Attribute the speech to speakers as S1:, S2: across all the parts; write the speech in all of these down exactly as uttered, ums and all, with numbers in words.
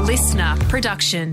S1: listener production.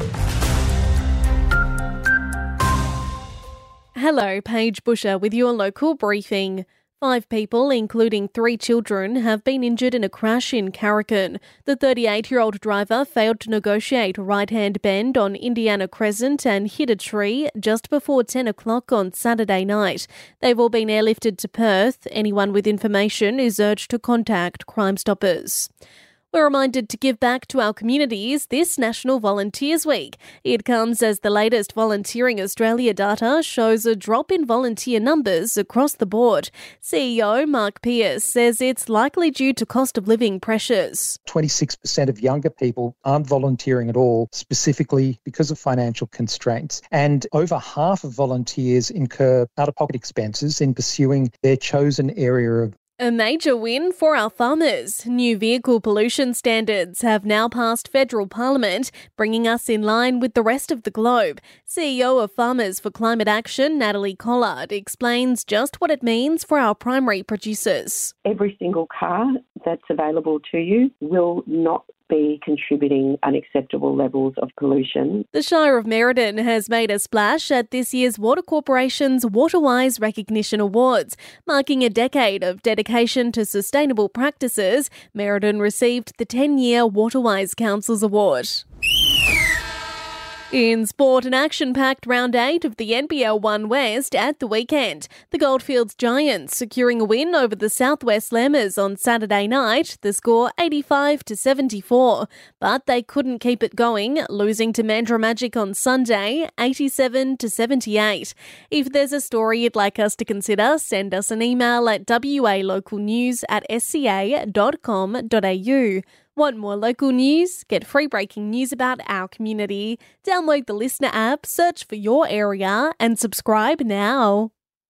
S2: Hello, Paige Busher with your local briefing. Five people, including three children, have been injured in a crash in Carrican. The thirty-eight-year-old driver failed to negotiate a right-hand bend on Indiana Crescent and hit a tree just before ten o'clock on Saturday night. They've all been airlifted to Perth. Anyone with information is urged to contact Crime Stoppers. We're reminded to give back to our communities this National Volunteers Week. It comes as the latest Volunteering Australia data shows a drop in volunteer numbers across the board. C E O Mark Pearce says it's likely due to cost of living pressures.
S3: twenty-six percent of younger people aren't volunteering at all, specifically because of financial constraints. And over half of volunteers incur out-of-pocket expenses in pursuing their chosen area of
S2: A major win for our farmers. New vehicle pollution standards have now passed federal parliament, bringing us in line with the rest of the globe. C E O of Farmers for Climate Action, Natalie Collard, explains just what it means for our primary producers.
S4: Every single car that's available to you will not be contributing unacceptable levels of pollution.
S2: The Shire of Merredin has made a splash at this year's Water Corporation's WaterWise Recognition Awards. Marking a decade of dedication to sustainable practices, Merredin received the ten-year WaterWise Councils Award. In sport, an action-packed round eight of the N B L One West at the weekend. The Goldfields Giants securing a win over the Southwest Lammers on Saturday night, the score eighty-five to seventy-four. But they couldn't keep it going, losing to Mandurah Magic on Sunday, eighty-seven to seventy-eight. If there's a story you'd like us to consider, send us an email at walocalnews at s c a dot com dot a u. Want more local news? Get free breaking news about our community. Download the Listener app, search for your area and subscribe now.